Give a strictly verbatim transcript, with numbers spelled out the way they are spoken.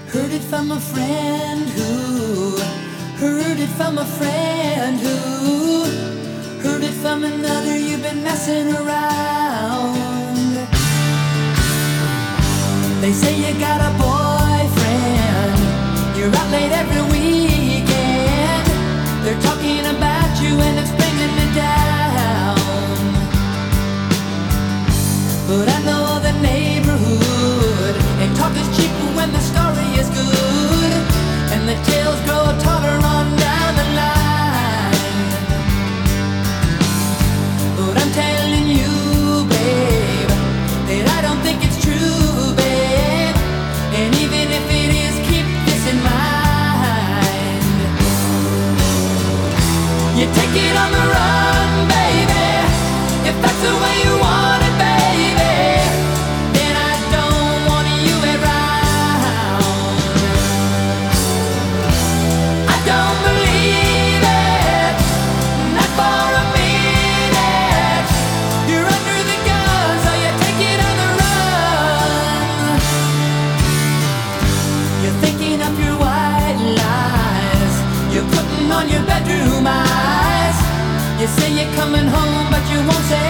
Heard it from a friend who heard it from a friend who heard it from another. You've been messing around. They say you got a boyfriend, you're out late every weekend. They're talking about you and it's bringing me down. But I know the neighborhood, and talk is cheap when the story is good, and the tales grow taller on down the line. But I'm telling you, babe, that I don't think it's true, babe. And even if it is, keep this in mind. You take it on the run, baby, if that's the way you want it, baby. Then I don't want you around. I don't believe it, not for a minute. You're under the gun, so you take it on the run. You're thinking up your white lies, you're putting on your bedroom eyes. You say you're coming home, but you won't say